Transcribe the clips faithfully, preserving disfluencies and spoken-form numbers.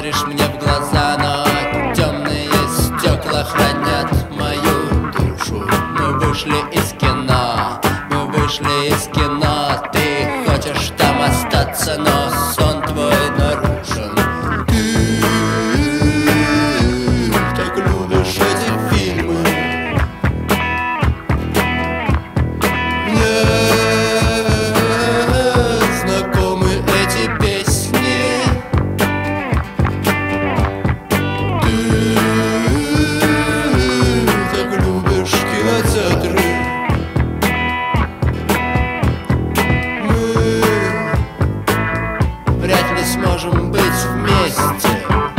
смотришь мне в глаза, но темные стекла хранят мою душу. Мы вышли из кино, мы вышли из кино. Ты хочешь там остаться, но сон твой нарушен. Ты так любишь эти фильмы. Мне знакомы эти песни. Ты так любишь кинотеатры. Мы вряд ли сможем быть вместе.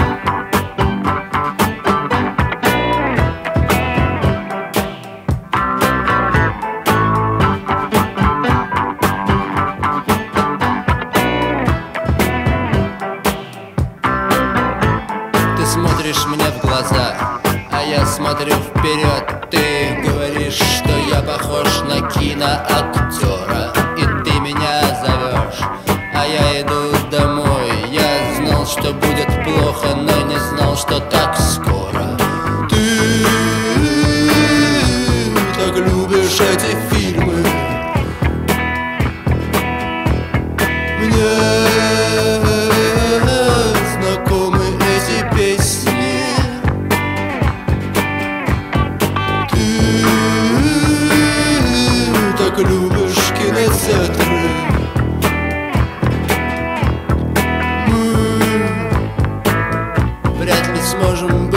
Ты смотришь мне в глаза, а я смотрю вперед. Ты говоришь, что я похож на киноактера, и ты меня зовешь, а я иду домой. Я знал, что будет плохо, но не знал, что так скоро. Ты так любишь эти фильмы. Мне знакомы эти песни. Ты так любишь кинотеатры. Мы вряд ли сможем